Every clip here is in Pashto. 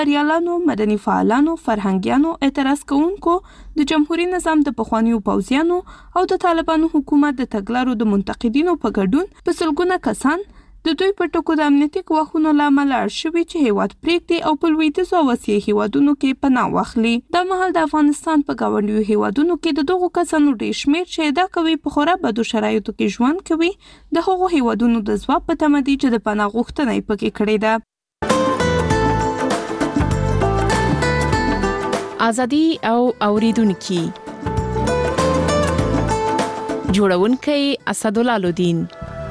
ریالانو، مدني فعالانو، فرهنګیانو، اعتراض کوونکو، د جمهوریت نظام د پخوانیو پوځیانو او د طالبانو حکومت د تګلارو د منتقدینو په ګډون په سلګونه کسان د دوی په ټکو د امنیتي ګواښونو له امله اړ شوي چې هیواد پرېږدي او په لویدیځو او اسیایي هیوادونو کې پناه واخلي. دا مهال د افغانستان په ګاونډیو هیوادونو کې د دغو کسانو ډېر شمېر چې ادعا کوي په خورا بدو شرایطو کې ژوند کوي د هغو هیوادونو د ځواب په تمه دي چې د پناه غوښتنه یې پکې کړې ده. ازادي او اوریدونکي جوړونکي اسدالله لودین.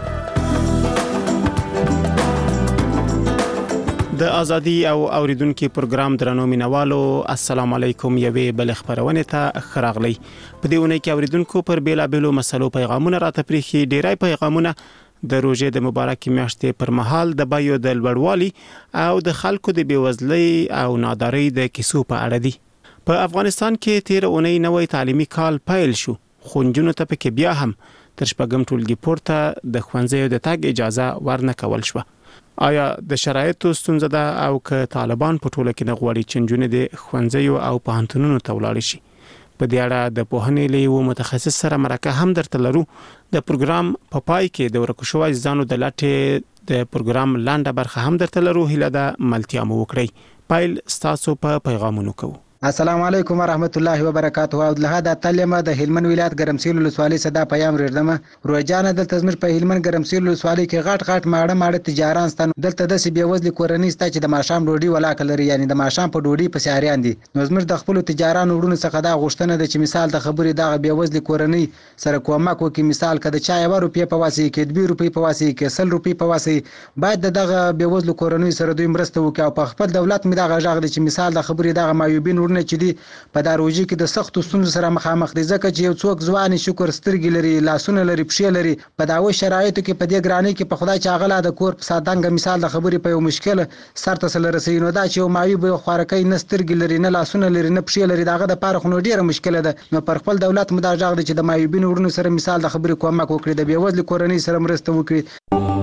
د ازادي او اوریدونکو پروګرام درنو مینوالو، السلام علیکم. یوې بل خبرونه ته خراغلی. په دې ونه کې اوریدونکو پر بیلابېلو مسلو پیغامونه راته پریخي. ډیری پیغامونه د روزې د مبارکې میاشتې پر مهال د بیو د لوړوالي او د خلکو د بیوزلۍ او نادارۍ د کیسو په اړه دي. په افغانستان کې تیر اونۍ نوې تعلیمي کال پیل شو، خو نجونو ته پکې بیا هم تر شپږم ټولګي پورته د ښوونځیو د تګ اجازه ورنه کول شوه. آیا د شرایطو ستونزه ده او که طالبان په ټوله کې نه غواړي چې نجونې د ښوونځیو او پوهنتونونو ته ولاړ شي؟ په دې اړه د پوهنې له یو متخصص سره مرکه هم درته لرو. د پروګرام په پای کې د ورکو شوی ځانو د لټې د پروګرام لاندې برخه هم درته لرو. هیله ده ملتیا مو وکړئ. پایل ستاسو په پیغامونو کوو. السلام علیکم ورحمت الله وبرکاته. او له دا تلمه د هلمند ولایت ګرمسیر ولسوالۍ صدا پیام ردمه روزانه دلته زمر په هلمند ګرمسیر ولسوالۍ کې غټ ماړه تجاران ستن دلته د سی بیوزل کورنۍ ستا چې د ماشام ډوډۍ ولاکه لري، یعنی د ماشام په ډوډۍ په سیاریان دي. نو زمر د خپل تجاران وړونو څخه دا غوښتنه ده چې مثال د خبرې د بیوزل کورنۍ سره کومک وکړي. مثال کده چا 1 روپیه په واسطه کې 2 روپیه په واسطه کې 100 روپیه په واسطه باید دغه بیوزل کورنۍ سره دوی مرسته وکړي او په خپل دولت می دا غږ دي چې مثال د خبرې د مایوبین ورنه چې دي په داروجي کې د سختو ستونزو سره مخامخ دي، ځکه چې یو څوک ځواني شکر سترګې لري، لاسونه لري، پښې لري، په داوی شرایطو کې په دې ګرانی کې په خدای چې اغلا د کور په سادنګ مثال د خبرې په یو مشکل سر ته سره رسي. نو دا چې یو مایوب خوارکۍ نه سترګې لري، نه لاسونه لري، نه پښې لري، داغه د پاره خو ډیره مشکله ده. نو پر خپل دولت مداجغ دي چې د مایوبین ورونو سره مثال د خبرې کومک وکړي، د بیوزل کورنۍ سره مرسته وکړي.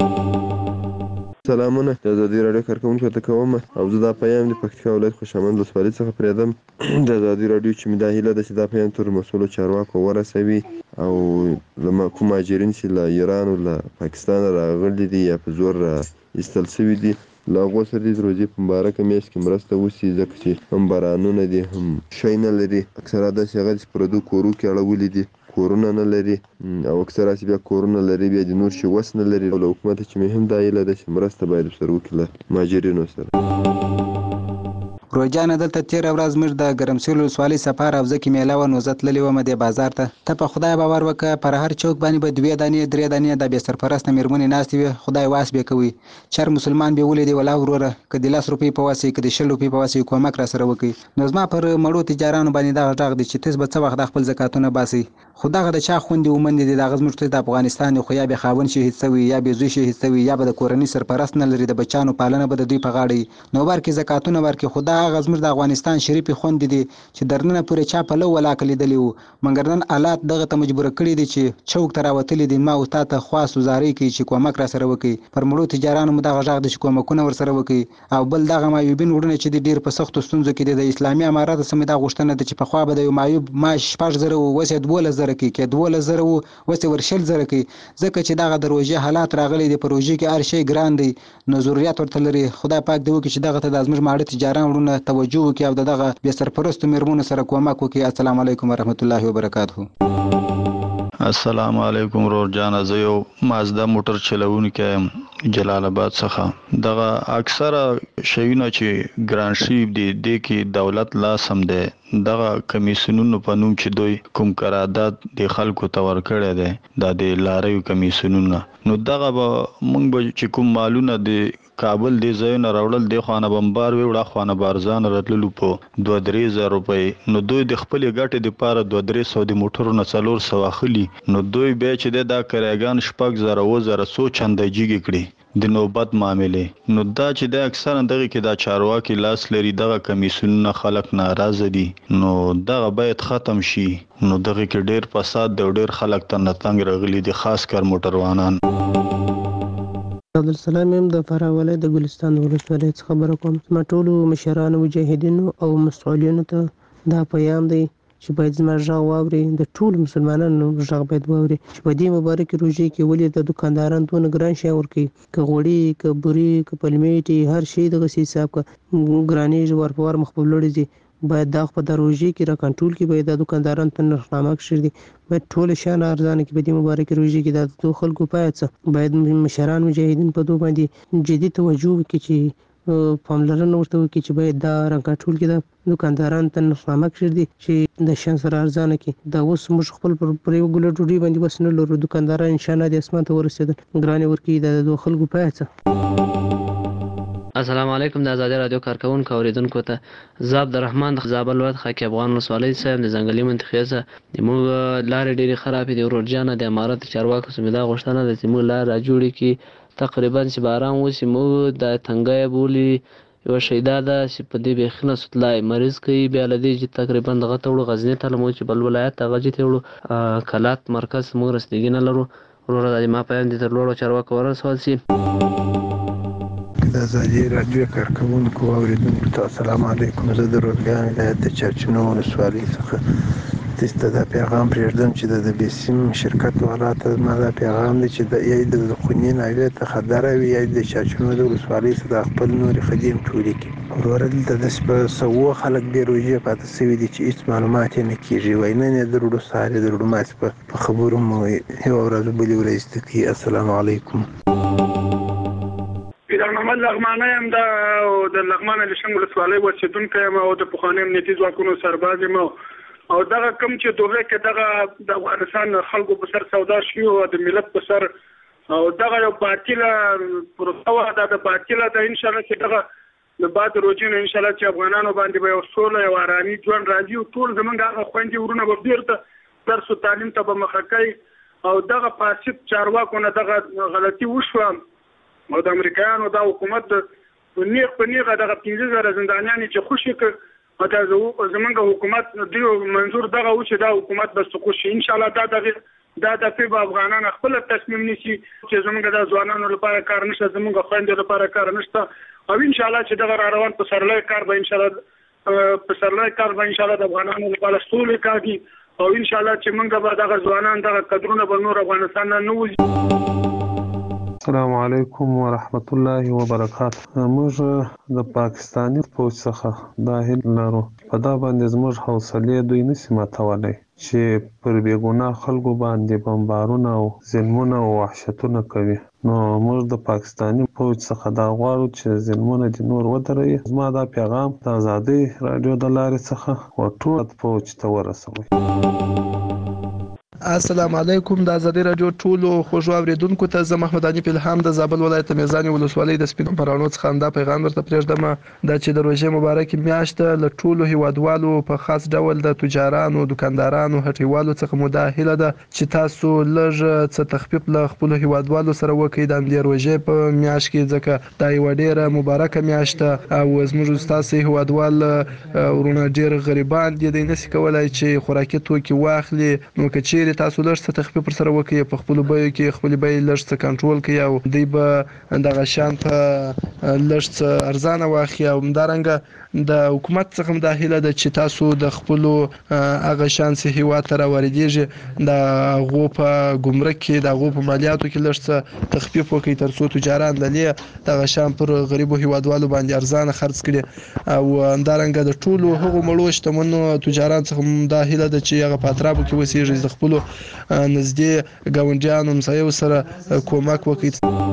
سلامونه، د ازادي راډیو کارکونکو ته کوم او زه دا پیام د پکتیکا ولایت خوشامند ولسوالۍ څخه پریدم. د ازادي راډیو چې مې دا هیله ده چې دا پیام تر مسؤلو چارواکو ورسوي او لکه کوم مهاجرین چې له ایران او له پاکستان راغلي دي یا په زور ایستل شوي دي، له هغو سره د روزې په مبارکه میاشت کې مرسته وشي، ځکه چې هم بارانونه دي هم شی نه لري. اکثره داسې هغه چې پردو کورو کې اړولي دي، کورونه نه لري او اکثره چې بیا کورونه لري بیا د نور شي وس نه لري. او له حکومت چې مهم دا هیله ده چې مرسته باید سره وکړي له مهاجرینو سره. روزانه دلته تیر ورځ موږ د ګرمسیر ولسوالۍ سفر او ځکه میله و نو زتللی و مده بازار ته په خدای باور وکړه. پر هر چوک باندې به 2 دانې 3 دانې د بیا سرپرست مېرمنې ناشتي وي، خدای واس به کوي. چر مسلمان به ولې دی ولا وروره کدي 10 روپۍ په واسي کدي 60 روپۍ په واسي کومک را سره وکي. نو زما پر مړو تجارانو باندې دا غږ دي چې تاسو به څه وخت خپل زکاتونه باسي. خدای د چا خوندې ومند دي د غزمرته د افغانستان خو یا به خاون شهید سوي یا به زوی شهید سوي یا به د کورنۍ سرپرست نه لري، د بچانو پالنه به د دوی په غاړه. نو ورکه زکاتونه ورکه خدای غزمر د افغانستان شریف خوند دي چې درنه پورې چا په لو ولاکل دي. مګر نن حالات دغه ته مجبور کړی دي چې چوک تر راوتلی دي. ما او تاسو خاص وزاري کوي چې کومک را سره وکي. پر مړو تجارانو مدغه غږ دي چې کومکونه ور سره وکي. او بل دغه مایوبین وړونه چې ډیر په سختو ستونزو کې د اسلامي امارات سمې دا غوښتنه ده چې په خوا به د مایوب ماش 4000 وسه 12000 کې 12000 وسه ورشل زره کې، ځکه چې دغه د روزي حالات راغلي دي. پروژې کې هر شی ګران دي، نو ضرورت ورته لري. خدای پاک دی وکړي چې دغه ته د ازمر ماړه تجاران وړونه توجه وکړي او دغه بیا سرپرستو مېرمنو سره کومک وکړي. السلام علیکم ورحمت الله وبرکاته. السلام علیکم رور جان، زه یو مازدا موټر چلوونکی جلال آباد څخه. دغه اکثره شیونه چې ګران شي دي د کې دولت لا سم ده. دغه کمیسیونونو په نوم چې دوی کوم قرارداد د خلکو ته ورکړی دی دا د لاریو کمیسیونونه، نو دغه به موږ به چې کوم مالونه د کابل دی ځایونه راوړل دی خوانه بمبار وی وړه خوانه بارزان راتللو په 2-3 روپۍ، نو دوی د خپل ګټې د پاره 2-300 د موټرونو 400 اخلي. نو دوی به چې دا کریګان 6,000 سو چنده جیږي کړي د نوبت معاملې. نو دا چې د اکثر دغه کې دا چارواکي لاس لري، دغه کمیسیونونه خلک ناراضه دي، نو دغه باید ختم شي. نو دغه کې ډیر فساد دی، ډیر خلک ته نتنګ راغلي دي، خاص کر موټروانان. عبدالسلام یم د فراه ولایت د ګلستان د ولسوالۍ څخه خبره کوم. زما ټولو مشرانو مجاهدینو او مسؤلینو ته دا پیغام دی چې باید زما غږ واوري، د ټولو مسلمانانو غږ باید واوري چې په دې مبارکې روژې کې ولې د دکانداران دونه ګران شی ورکوي، که غوړي که بوري که پلمېټې هر شی دغسې حساب که ګرانېږي ور په ور مخ په لوړې ځي، باید دا په د روژې کې را کنټرول کړي، باید د دکانداران ته نرخنامه کښېږدي، باید ټول شیان ارزانه کړي. په دې مبارکې روژې کې د دغو خلکو باید څه باید مشران مجاهدین په دو باندې جدي توجه وکړي چې پاملرنه ورته وکړي چې باید دا را کنټرول کړي، د دکاندارانو ته نرخنامه کښېږدي چې د شیان سره ارزانه کړي. دا اوس موږ خپل پر یوه ګوله ډوډۍ باندې بس نه لرو، دکانداران انشاءالله د اسمان ته ورسېدل ګرانې ورکوي. د دغو خلکو باید څه. السلام علیکم. د ازادي رادیو کارکونکو اوریدونکو ته زه عبدالرحمن د زابل ولایت خاکی افغان ولسوالۍ صاحب د ځنګلي منطقې څخه زموږ لارې ډېرې خرابې دي. ورور جانه د امارت چارواکو څخه مې دا غوښتنه ده چې زموږ لار را جوړې کړي، تقریبا چې باران وشي موږ د تنګی بولي یوه شیدا ده چې په دې بیخي نه سطلای مریض کوي، بیا له دې چې تقریبا دغه ته وړو غزني ته لمو چې بل ولایت ته هغه ته وړو کلات مرکز موږ رسیدګي نه لرو. وروره د ما پیغام دې تر لوړو چارواکو ورسول شي. د ازادي راډیو کارکوونکو اوریدونکو ته السلام علیکم. زه د روزګان ولایت د چرچینو ولسوالۍ څخه تاسو ته دا پیغام پرېږدم چې د بسیم شرکت والا ته زما دا پیغام دی چې یا د خونې ناحیې ته خطره وي یا د چرچینو د ولسوالۍ څخه د خپل نورې خدیم ټولې کړي. وروره دلته داسې په سوو خلک بې روژې پاتې شوي دي چې هېڅ معلومات یې نه کېږي. وایي نن یې د روډو سهار یې د روډو ماسې په خبرو مو یوه ورځ بلې ورځ زده کوي. السلام علیکم. پیران محمد لغمانی یم، د لغمان الیشنګ ولسوالۍ اوسېدونکی یم او د پخواني امنیتي ځواکونو سرباز یم او دغه کوم چې دوحې کې دغه د افغانستان خلکو په سر سودا شوي او د ملت په سر او دغه یو باطله پروسه وه، دا د باطله ده. انشاءالله چې دغه د بعد روژې نه انشاءالله چې افغانانو باندې به یو سوله یو ارامي ژوند راځي او ټول زمونږ هغه خویندې ورونه به بیرته درس و تعلیم ته به مخه کوي او دغه فاسد چارواکو نه دغه غلطي وشوه او د امریکایانو دا حکومت نیغ په نیغه دغه 15,000 زندانیان چې خوشي کړ او دا زمونږ حکومت دیو منظور دغه و چې دا حکومت به سقوط شي. انشاءالله دا دفعې به افغانان خپل تصمیم نیسي چې زمونږ د ځوانانو لپاره کار نشته، زمونږ خویندو لپاره کار نشته او انشاءالله چې دغه را روان پسرلی کار به انشاءالله د افغانانو لپاره سولې کاږي او انشاءالله چې موږ به دغه ځوانان دغه قدرونه به نور افغانستان نه وځي. السلام علیکم ورحمت الله وبرکاته. موږ د پاکستاني فوج څخه دا هیله لرو په دا باندې زموږ حوصلې دوی نشي ماتولی چې پر بېګناه خلکو باندې بمبارونه او ظلمونه او وحشتونه کوي. نو موږ د پاکستاني فوج څخه دا غواړو چې ظلمونه دې نور ودروي. زما دا پیغام د ازادي راډیو د لارې څخه ټول فوج ته ورسوئ. السلام علیکم. د ازادي راډیو ټولو خوږو اوریدونکو ته زه محمد علي الهام د زابل ولایت میزاني ولسوالۍ د سپینو پرانو څخه دا پیغام درته پرېږدم دا چې د روژې مبارکې میاشت له ټولو هیوادوالو په خاص ډول د تجارانو، دکاندارانو، هټیوالو څخه مو دا هیله ده چې تاسو لږ څه تخفیف له خپلو هیوادوالو سره وکړئ د همدې روژې په میاشت کې، ځکه دا یوه ډېره مبارکه میاشت ده او زموږ ستاسې هیوادوال ورونه ډېر غریبان دي، دوی نشي کولی چې خوراکي توکي واخلي. نو که چیرې تاسو لږ څه تخفیف پر سره وکړئ، په خپلو بیو کې خپلې بیې لږ څه کنټرول کړئ او دوی به دغه شیان په لږ څه ارزانه واخلي. او همدارنګه د حکومت څخه هم دا هیله ده چې تاسو د خپلو هغه شیان چې هیواد ته راواردېږي د هغو په ګمرک کې د هغو په مالیاتو کې لږ څه تخفیف وکړئ تر څو تجاران د دې دغه شیان پر غریبو هیوادوالو باندې ارزانه خرڅ کړي. او همدارنګه د ټولو هغو مړو شتمنو تجاران څخه دا هیله ده چې هغه په اطرافو کې اوسېږي د خپلو نږدې ګاونډیانو همسایو سره کومک وکړي.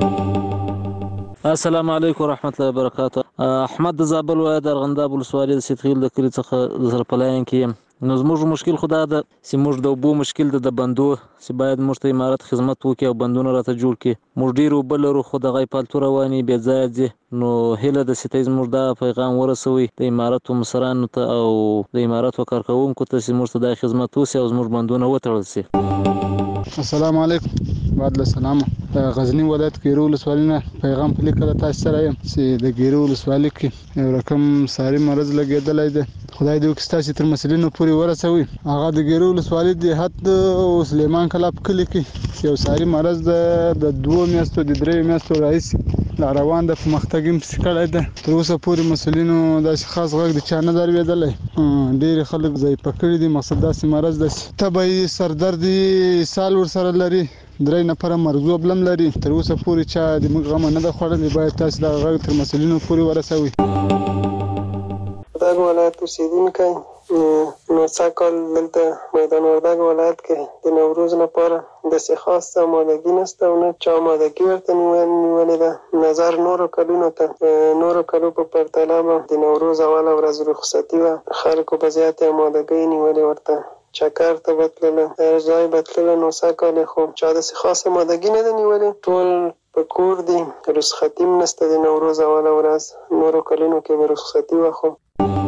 السلام علیکم ورحمت الله وبرکاته. احمد د زابل ولایت د ارغنداب ولسوالۍ د سیدخیل د کلي څخه د سرپلاین کې یم. نو زموږ مشکل خو دا ده چې موږ د اوبو مشکل ده، د بندو چې باید موږ ته امارت خدمت وکړي او بندونه راته جوړ کړي. موږ ډېر اوبه لرو خو دغه یې پالتو روانې بې ځایه ځي. نو هیله ده چې ته زموږ دا پیغام ورسوئ د امارتو مشرانو ته او د امارتو کارکوونکو ته چې موږ ته دا خدمت وشي او زموږ بندونه وتړل شي. السلام علیکم. بعد له سلام غزنی ولایت ګیرو ولسوالۍ نه پیغام په لیکل تاسو سره یم چې د ګیرو ولسوالۍ کې یو رقم ساري مرض لګیدلی دی. خدای دې وکړي تاسو تر مسلینو پورې ورسوي. هغه د ګیرو ولسوالۍ د حد او سلیمان کلاب کلی کې یو ساري مرض د 2 میاشتو د 3 میاشتو راځي روان د مختګیم سکړای ده. تر اوسه پورې مسلینو د خاص غږ د چا نه درویدلی. ډېر خلک ځای پکړي دي. مقصد داسې مرض ده تبعي سردردي سال ور سره لري. 3 نفر مرزو بلم لري. تر اوسه پورې چا د موږ غم نه د خوړلې. باید تاسو دا غږ تر مسلینو پورې ورسوي. وردګ ولایت اوسیدونکی نو سږکال دلته میدان وردګ ولایت کې د نوروز لپاره داسې خاصه آمادګي نشته او نه چا آمادګي ورته نیولې ده. نظر نورو کلونو ته نورو کلو په پرتله به د نوروز اوله ورځ رخصتي وه. خلکو په زیاتې آمادګۍ نیولې ورته. چکر ته بتلله هر ځای بتلله. نو سږکال خو چا داسې خاصه آمادګي نه ده نیولې. ټول په کور دي. رخصتي هم نشته د نوروز اوله ورځ. نورو کلونو کې به رخصتي وه. خو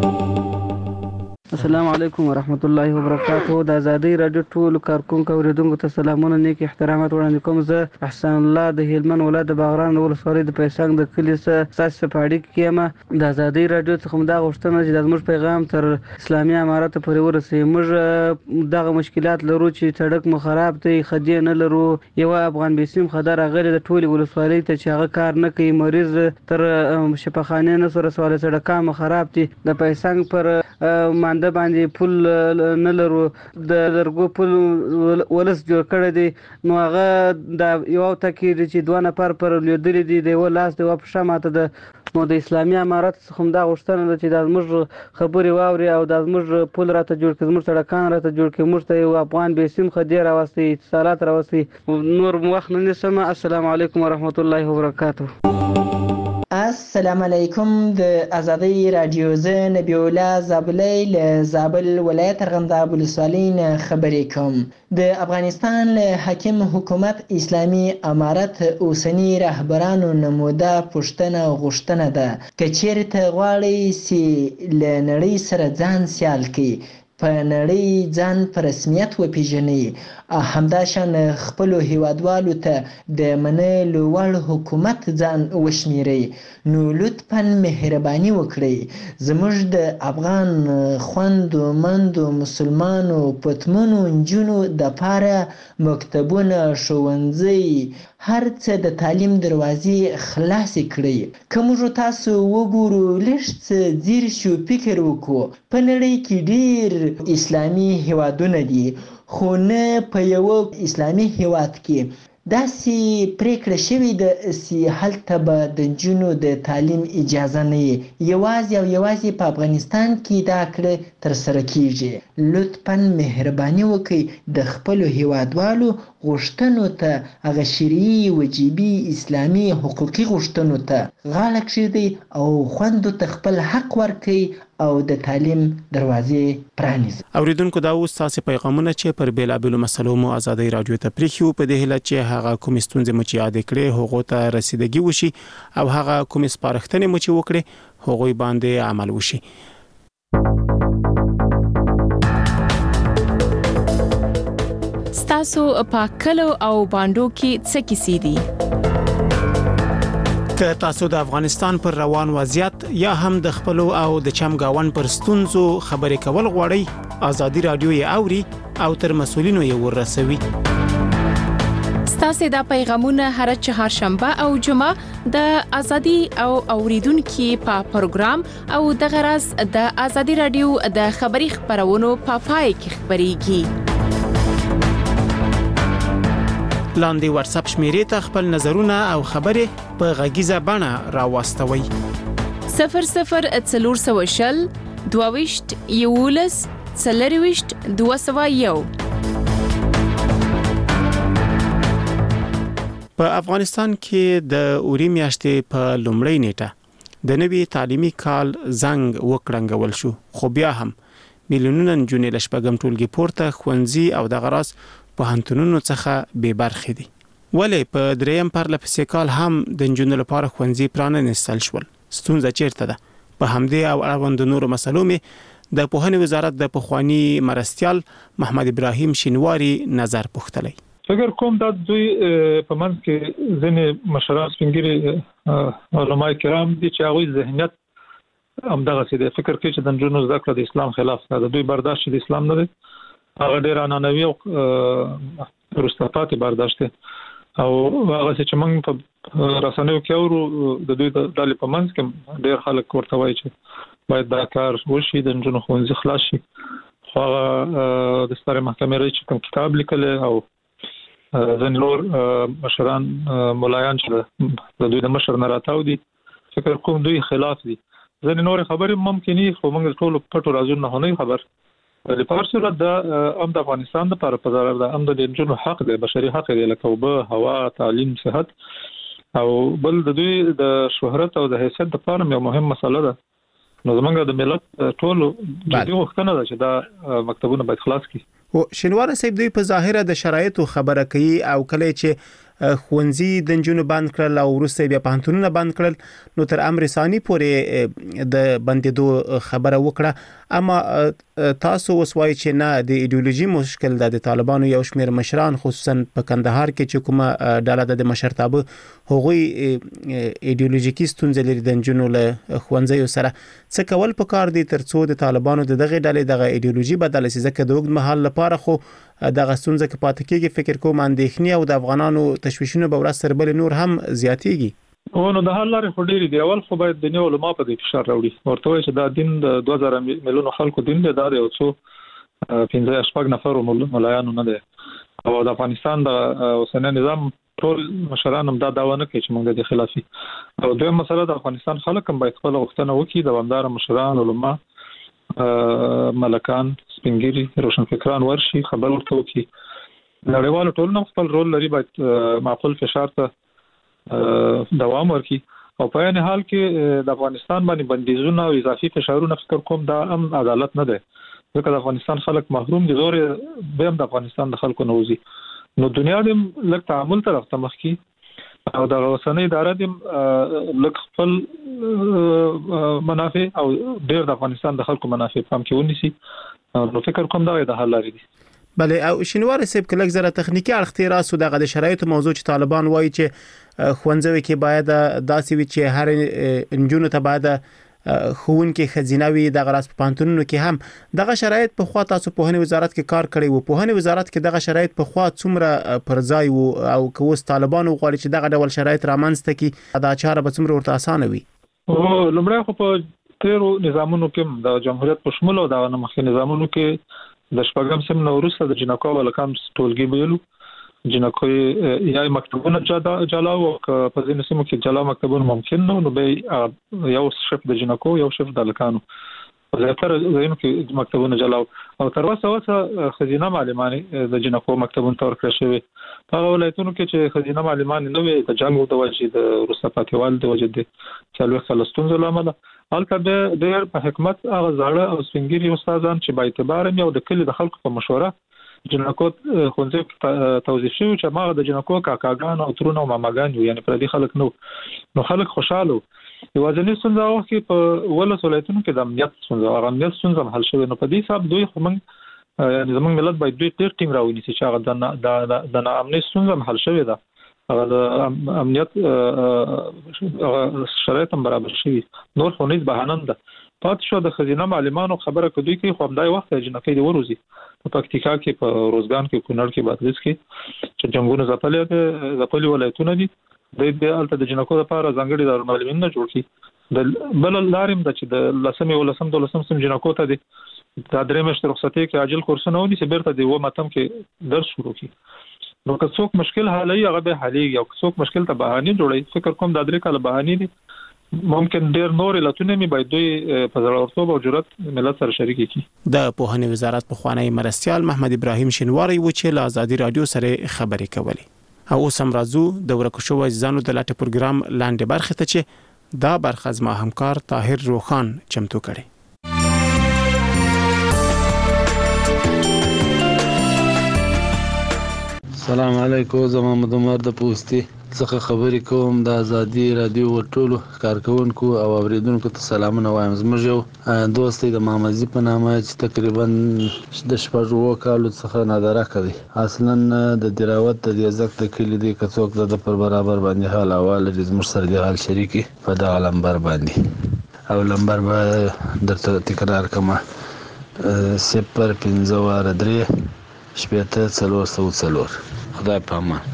السلام علیکم ورحمت الله وبرکاته. د ازادي رادیو ټول کارکونکو اوریدونکو ته سلامونه نیک احترامات وړاندې کوم. زه احسان الله د هلمند ولایت د باغران ولسوالۍ د پیسنګ د کلي څخه تاسو په اړیکه کې یم. د ازادي رادیو څخه موږ دا غوښتنه چې زموږ پیغام تر اسلامي امارات پورې ورسوي. موږ دغه مشکلات لرو چې سړک مو خراب دی، خدي نه لرو. یو افغان بیسیم خدای راغلی د ټولي ولسوالۍ ته چې هغه کار نه کوي. مریض تر شفاخانه نه سره سوال سړکام خراب دي. د پیسنګ پر مانده باندې پل نه لرو. د لرګو پل ولس جوړ کړی دی. نو هغه د یو تکي چې 2 نفر پر لیدل دي د یو لاس د واپس ماته د نو د اسلامي امارات څخه دا غوښتنه ده چې د موږ خبرې واوري او د موږ پل راته جوړ کړي، موږ سړکان راته جوړ کړي، موږ ته یو افغان بیسیم خدای راوستي، اتصالات راوستي. نور وخت نه نسم. السلام علیکم ورحمت الله وبرکاته. السلام علیکم. د ازادي رادیو زه نبی الله زابلی له زابل ولایت ارغنداب ولسوالۍ نه خبرې کوم. د افغانستان له حاکم حکومت اسلامي امارت اوسنی رهبرانو نموده پښتنه غوښتنه ده که چیرته غواړي چې له نړۍ سره ځان سیال کړي، په نړۍ ځان په رسمیت وپیژني، همداشان خپلو هیوادوالو ته د منلو وړ حکومت ځان وشمیري، نو لطفاً مهرباني وکړئ زموږ د افغان خویندو مندو مسلمانو پتمنو نجونو دپاره مکتبونه، ښوونځي، هر څه د تعلیم دروازې خلاصې کړئ. که موږ تاسو وګورو لږ څه ځیر شو فکر وکړو، په نړۍ کې ډېر اسلامي هیوادونه دي خو نه په یو اسلامي هیواد کې داسې پریکړه شوې ده چې هلته به د نجونو د تعلیم اجازه نه وي. یوازې او یوازې په افغانستان کې دا کړه ترسره کیږي. لطفاً مهرباني وکړئ د خپلو هیوادوالو غوښتنو ته، هغه شرعي وجیبي اسلامي حقوقي غوښتنو ته غاړه کېږدئ او خویندو ته خپل حق ورکړئ او د تعلیم دروازې پرانیزي. اوریدونکو دا اوس تاسو پیغامونه چې پر بیلابېلو مسلو مو ازادي رادیو ته پریښیو په دې هیله چې هغه کوم ستونزې مو چې یاد کړې هغه ته رسیدګي وشي او هغه کوم سپارښتنې مو چې وکړي هغه باندې عمل وشي. تاسو په کلو او باندو کې څه کیسې دي؟ که تاسو د افغانستان پر روان وضعیت یا هم د خپل او د چمګاون پر ستونزو خبرې کول غواړئ، ازادي رادیو یې اوري او تر مسولینو یې ورسوي. ستاسو د پیغامونه هر چهارشنبه او جمعه د ازادي او اوریدونکو په پروګرام او د غرض د ازادي رادیو د خبري خبرونو په پای کې خبريږي. لاندې واتس اپ شمیرې ته خپل نظرونه او خبرې په غږیزه بڼه راوستوي. 0040 22 11 40 201. په افغانستان کې د اوري میاشتې په لومړۍ نیټه د نوي تعلیمي کال زنګ وکړنګول شو، خو بیا هم میلیونونه نجونې له شپږم ټولګي پورته ښوونځي او د غراس په هنتونونو څخه بې برخې دي. ولې په دریم پرلپسې کال هم د نجونو لپاره ښوونځي پرانستل شول؟ ستونزه چیرته ده؟ په همدې او اړوند نورو مسلو مې د پوهنې وزارت د پخوانی مرستیال محمد ابراهیم شینواری نظر پوښتلی. فکر کوم دا دوی په منځ کې ځینې مشران سپینګری علماء کرام دي چې هغه ذهنیت همدغه څه دی، فکر کوي چې د جنونو زده کړه د اسلام خلاف ده، د دوی برداشت د اسلام نه دی، هغه ډیر انانوي او رستاپاتي برداشت دی او هغه چې موږ په رسنیو کې اورو د دوی د ډلې په منځ کې ډیر خلک ورته وایي چې باید دا کار وشي، د جنونو ښوونځي خلاص شي. خو د ستره محکمې رئیس کوم کتاب لیکل او ځین نور مشران مولایان چې د دوی د مشر نه راتاو دي، فکر کوم دوی خلاف دي. ځین نور خبرې ممکنه خو موږ ټول پټو رازونه نه خبر. د پارسره د افغانستان د پر پزار د د جنونو حق دی، بشري حق دی، لکه اوبه، هوا، تعلیم، صحت او بل د دوی د شهرت او د حیثیت لپاره یو مهم مسله ده. نو زمونږ د ملت ټول جدي وختونه ده چې دا مکتبونه باید خلاص کړي. او شینوار صاحب دوی په ظاهره د شرایطو خبره کوي او کله چې خوندزي د جنونو بند کړل او ورسته بیا پانتونونه بند کړل نو تر امر ثاني پورې د بندیدو خبره وکړه. اما تاسو وسوای چې نه د ایدئولوژي مشکل د طالبانو یو شمیر مشران خصوصا په کندهار کې چې کومه ډاله د مشرتابه هغوی ایدئولوژیکي ستونزې لري د جنونو له خوندزي سره، څه کول پکار دي ترڅو د طالبانو دغه ډلې دغه ایدئولوژي بدل شي؟ ځکه د وګړو محل لپاره خو دغه ستونزه کې پاتې کېږي، فکر کوم اندېښنې او د افغانانو تشویشونه به ورځ سره بل نور هم زیاتېږي. نو د حل لارې خو ډېرې دي. اول خو باید د نیو علماء په دې فشار راوړي، ورته وایي چې دا دین د 2000 میلیونو خلکو دین دی، دا یو څو 15 نفر مولایانو نه دی او د افغانستان د اوسنی نظام ټول مشران هم دا دعوا نه کوي چې موږ د خلافي. او دویم مسله د افغانستان خلک هم باید خپل غوښتنه وکړي، د وندار مشران، علما، ملکان، سپینګری، روشنفکران ورشي، خبر ورته وکړي. نړیوالو ټولنو خپل رول لري، باید معقول فشار ته دوام ورکړي او په عین حال کې د افغانستان باندې بندیزونه او اضافي فشارونه فکر کوم دا هم عدالت نه دی، ځکه د افغانستان خلک محروم دي، زور به هم د افغانستان د خلکو نوځي. نو دنیا دې لږ تعامل طرف ته مخ کی او د اوسنۍ اداره دې لږ خپل منافع او ډېر د افغانستان د خلکو منافع پام کې ونیسي. نو فکر کوم دا د حل لارې دي. بله او شینوار صاحب کله زره تخنیکی اړخ راسو دغه شرایط موضوع چې طالبان وایي چې خوندزوي کې باید داسې وي چې هر انجونو ته باید خون کې خزینوي د غراس په پانتونونو کې هم دغه شرایط په خوا تاسو په هني وزارت کې کار کړی وو، په هني وزارت کې دغه شرایط په خوا څومره پرځای وو او کوس طالبان غواړي چې دغه ډول شرایط رامنځته کړي دا چاره به څومره ورته اسانه وي؟ لومړی خو په تیرو نظامونو کې د جمهوریت په شمول او د مخکې نظامونو کې د شپږم سم نو وروسته د جنکو ولکم ټولګي ویلو جنکو یا مکتبونه جلاو په ځینو سیمو کې جلا مکتبونه ممکن نو به یو شف د جنکو یو شف د لکانو زیاتره ځینو کې مکتبونه جلاو او تر اوسه خزینه معلمانه د جنکو مکتبونه تور کړی شوی. هغه ولایتونو کې چې خزینه معلمانه نه وي د جنگ د وجې د رستاپاتیوال د وجې د چالو خلستون زلامه البته د ډېر په حکمت هغه زړه او سپینګری استادان چې با اعتبار یو د کلی د خلکو په مشوره جنکو خونځي توظیف شو چې ما د جنکو کاکاګان او ترونه او ماماګان یعنی پر دې خلک نو خلک خوشاله یوازې څنګه وخت په ولس ولایتونو کې د امنیت څنګه حل شوی. نو په دې حساب دوی خو موږ یعنی زموږ ملت باید دوی ډېر ټینګ راونی چې هغه د امنیت څنګه حل شوی ده، هغه د امنیت شرایط هم برابر شي. نور خو نه بهانه ده پات شو د خزینه معلمانو خبره کوي کې خو همدای وخت جنکې دی وروزي په پکتیکا کې په روزګان کې کونړ کې بادغیس کې چې جنگونه زپلي ولایتونه دي د الته د جنکو لپاره ځانګړي د معلمین نه جوړ شي. د بل لارم د چې د لسمې ولسم د لسم سم جنکو ته دي د درې مشت رخصتي کې عاجل کورسونه ونی چې بیرته دی و ماتم کې درس شروع کی. نو که څوک مشکل حالي هغه به حالي او څوک مشکل ته بهانه جوړي فکر کوم د درې کال بهانه دي ممکن ډیر نور لاتونه می باید دوی په ضرورتوب او جرأت ملت سره شریک کی. د پوهنې وزارت په خوانی مرستيال محمد ابراهیم شینواری و چې له آزادي رادیو سره خبرې کولې او سم راځو د ورکشو ځانو د لاټه پروګرام لاندې برخه ته چې دا برخه زما همکار طاهر روخان چمتو کړي. السلام علیکم. زه محمد عمر د پوسټي څخه خبرې کوم. د ازادي رادیو ټولو کارکونکو او اوریدونکو ته سلامونه وایم. زموږ یو دوست د محمدزي په نامه چې تقریبا د شپږو کالو څخه نادرکه دی. اصلا د دراوت د ریاضک د کلی دی که څوک د پر برابر باندې حال احوال لري زموږ سره د حال شریکي په دغه لمبر باندې او لمبر به درته تکرار کومه 050 شپېته 404. خدای په امان.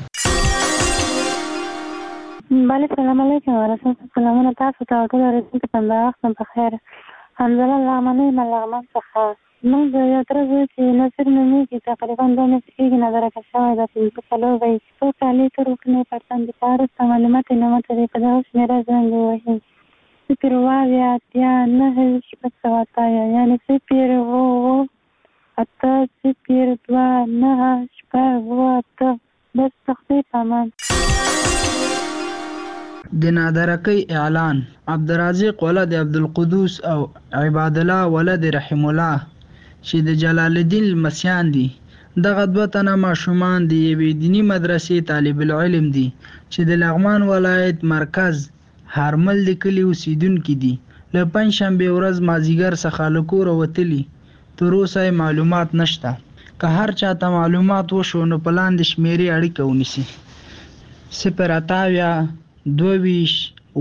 بله سلام علیکم ورحمت سلامونه تاسو ته ټول اوریدونکو ته د وخت په خیر. حمزله لغمنۍ لغمن څخه موږ د یو تر زوی چې نصر نومیږي تقریبا 2 میاشتې کېږي نادرکه شوی ده چې په څلور به یې څو کالي تر وکنې پرتن د پاروسته معلومات یې نه ماته دی په دغه شمېره زنګ ووهي 0 8 9 شپږ سوه اتیا یعنې 0 8 0 2 9 شپږ 8 بس تخفیف امان. د نادرکۍ اعلان. عبدالرازق ولد عبدالقدوس او عباد الله ولد رحم الله چې د جلال الدین المسیان دي. دغه 2 تنه ماشومان د یوې دینی مدرسې طالب العلم دي چې د لغمان ولایت مرکز هرمل د کلي اوسیدونکي دي. له پنجشنبې ورځ مازدیګر څخه له کوره وتلي. تر اوسه معلومات نشته. که هر چاته معلومات وشو نو په لاندې شمیرې اړیکه ونیسي. 0 22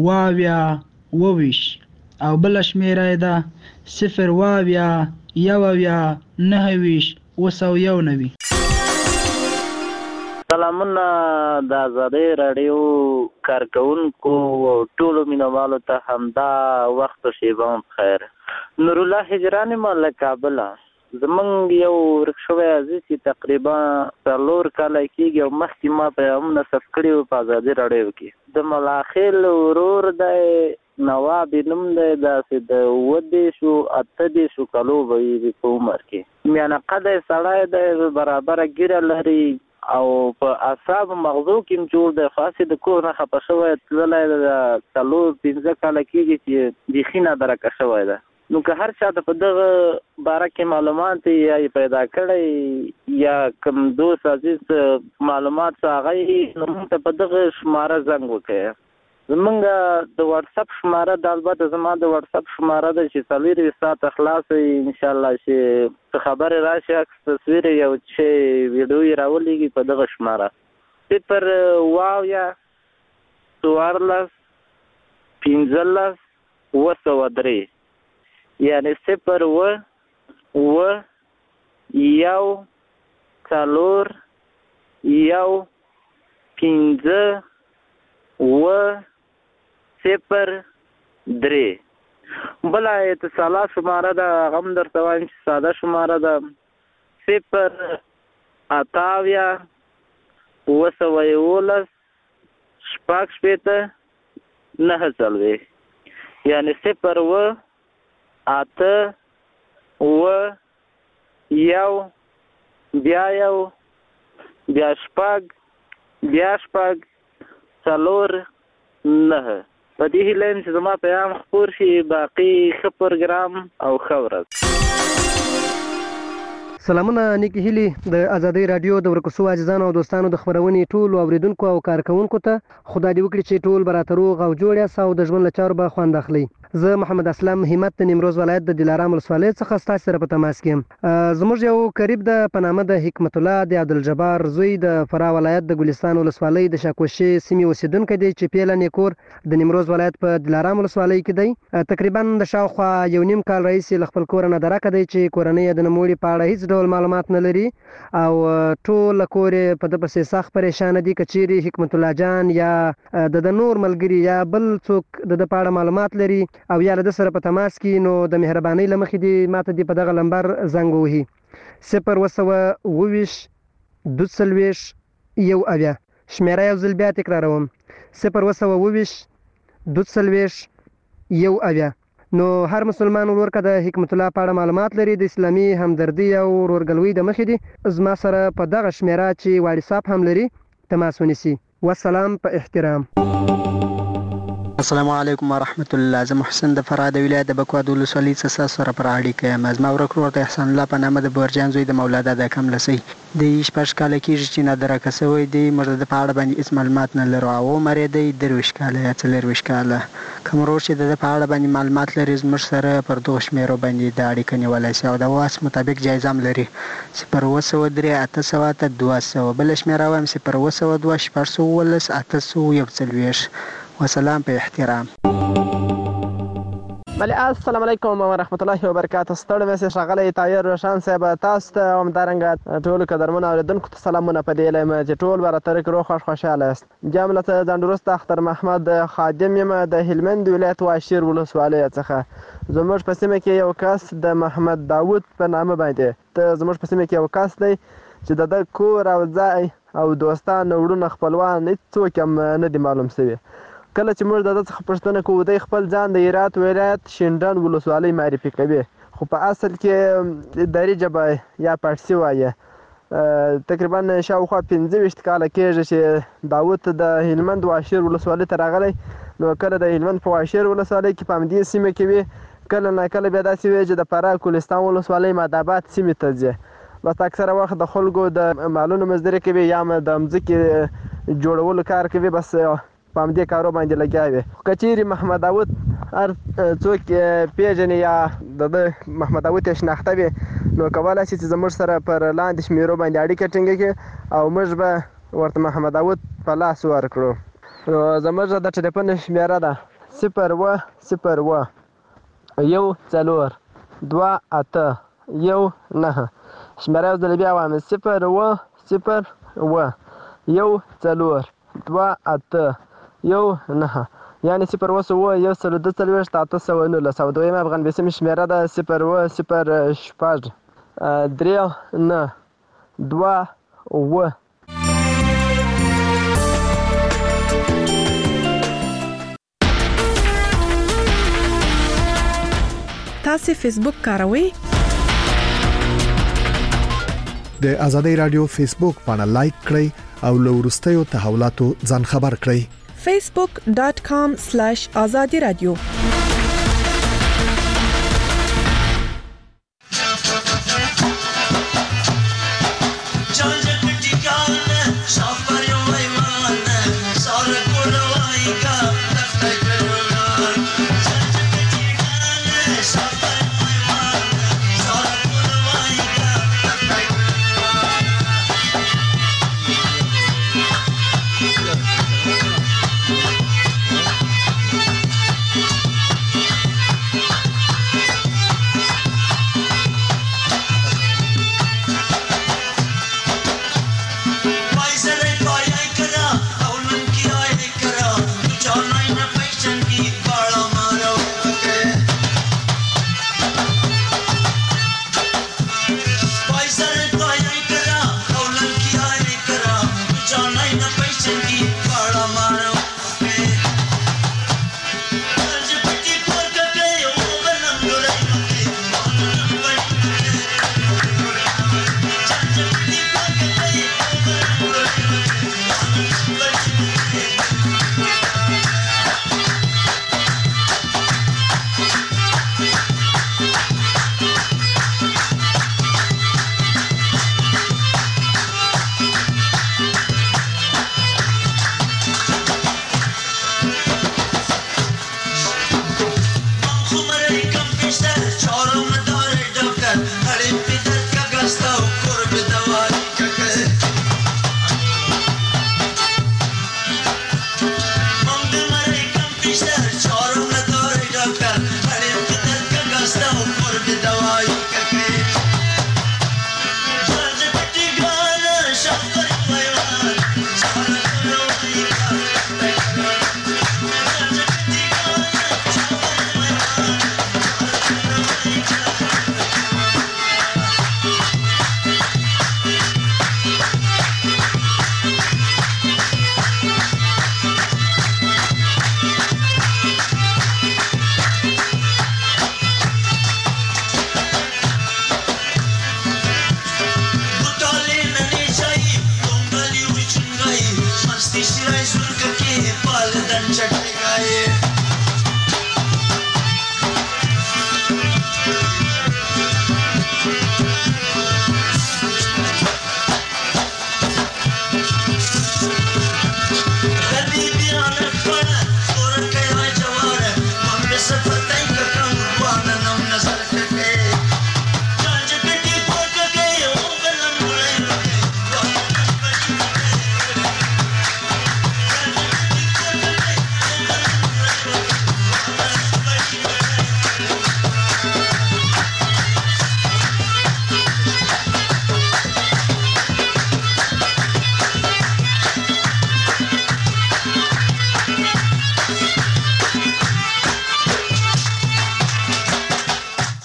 22 او بل شمیره ده 0 29 991. سلامونه د آزادۍ رادیو کارکونکو ټولو مینوالو ته همدا وخت او شیبه بخیر. نور الله هجران له کابل. زمونږ یو ورک شوی عزیز چې تقریبا 4 کاله کېږي او مخکې ما پیغام نصب کړي وو په ازادي راډیو کې. د ملاخیل ورور دی نواب نوم دی داسې د 28 کالو به وي په عمر کې. میانه قده سړی دی برابره ګیره لري او په اعصاب مغزو کې جوړ دی. خاصې د کور نه خفه شوی تللی د 4-5 کاله کېږي چې بیخي نادرکه شوی ده. نو که هر چا ته په دغه باره کې معلومات یا پیدا کړی یا کوم دوست عزیز معلومات هغه نو موږ ته په دغه شماره زنګ وکړئ. زمونږ د واتساپ شماره د البته زما د واتساپ شماره ده چې 24 ساعته خلاص وي انشاءالله چې څه خبرې راشي عکس تصویر یو چې ویډیو یې راولېږي په دغه شماره 0 15 یعنی 0 و 1 4 1 15 و 0 3. بله اتصالات شماره ده هغه هم درته وایم چې ساده شماره ده 0 28 911 یعنی 0 و 8 و 1 بیا 1 بیا 6 بیا 6 4 9. په دې هیله چې زما پیغام خپور شي. باقي ښه پروګرام او ښه ورځ. سلامونه نیکی هیلی د آزادۍ رادیو د ورکوسو عزیزانو او دوستانو د خبرونې ټول اوریدونکو او کارکونکو ته خدای دې وکړي چې ټول برات روغ او جوړ یاست او د ژوند له چارو به خوند اخلي. زه محمد اسلم همت د نیمروز ولایت د دلارام ولسوالۍ څخه ستاسو سره په تماس کې یم. زموږ یو قریب د په نامه د حکمت الله د عبدالجبار زوی د فراه ولایت د ګلستان ولسوالۍ د شاکوشي سیمې اوسیدونکی دی چې پیلن یې کور د نیمروز ولایت په دلارام ولسوالۍ کې دی. تقریبا د شاوخوا 1.5 کال راهیسې له خپل کور نه درکه دی چې کورنۍ یې د نوموړي په اړه هیڅ ډول معلومات نه لري او ټول کور یې په ده پسې سخت پریشانه دي. که چیرې حکمت الله جان یا د نور ملګري یا بل څوک د ده په اړه معلومات لري او یا له ده سره په تماس کې نو د مهربانۍ له مخې دې ماته دې په دغه لمبر زنګ ووهي 0 22 1 شمیره یو ځل بیا تکراروم 0 22 1 نو هر مسلمان ورور که د حکمت الله په اړه معلومات لري د اسلامي همدردي او ورورګلوۍ د مخې دي زما سره په دغه شمیره چې واټساپ هم لري تماس ونیسي. والسلام په احترام. السلام علیکم ورحمت الله. زه محسن د فراه د ولایت د بکواد ولسوالۍ څخه سره پر اړیکه یم. زما ورک ورور د احسان الله په نامه د بورجان زوی د مولا دادا کملسی د 16 کاله کېږي چې نادرکه شوی دی. موږ د په اړه باندې هېڅ معلومات نه لرو. او عمر یې دی 23 کاله یا 24 کاله. کوم ورور چې د په اړه باندې معلومات لري زموږ سره پر دغو شمېرو باندې د اړیکه نیولی شي او د واس مطابق جایزه هم لري 0 803 200. بله شمېره وایم 0 702 811 وسلام په احترام. بله السلام علیکم ورحمت الله وبرکاته. ستړی مې ښاغلی طاهر روشن صاحب تاسو ته همدارنګه ټولو قدرمنو اورېدونکو ته سلامونه په دې لایم چې ټول به راته روغ خوښ خوشحاله یاست. بیا هم له ځان وروسته اختر محمد خادم یم د هلمند ولایت واشیر ولسوالۍ څخه. زموږ په سیمه کې یو کس د محمد داود په نامه باندې زموږ په سیمه کې یو کس دی چې د کور او ځای او دوستان وروڼه خپلوان هېڅوک هم نه دي معلوم شوي. کله چې موږ د ده څخه پوښتنه کوو دی خپل ځان د هرات ولایت شینډنډ ولسوالۍ معرفي کوي خو په اصل کې دري ژبه یا پارسي وایي. تقریبا شاوخوا 25 کاله کېږي چې داود د هلمند واشیر ولسوالۍ ته راغلی. نو کله د هلمند په واشیر ولسوالۍ کې په همدې سیمه کې وي کله نه کله بیا داسې وي چې د فراه کولستان ولسوالۍ ماداباد سیمې ته ځي. بس اکثره وخت د خلکو د مالونو مزدوري کوي یا د مځکې جوړولو کار کوي. بس په همدې کارو باندې لګیا وي. که چیرې محمد داود هر څوک پیژني یا د محمد داود یې شناخته وي نو کولی شي چې زموږ سره پر لاندې شمېرو باندې اړیکه ټینګه کړي او موږ به ورته محمد داود په لاس ورکړو. نو زموږ د ټلیفون شمېره ده 0 0 1 4 2 8 1 9. شمېره یو ځل بیا وایم 0 0 1 4 2 8 1 یعنې 0 1 1 819 او دویم افغان بیسیمې شمېره ده 0 0 6 3 9 2 و. تاسو فیسبوک کاروئ؟ د ازادۍ رادیو فیسبوک باندې لایک کړئ او له وروستیو تحولاتو ځان خبر کړئ. facebook.com/azadi radio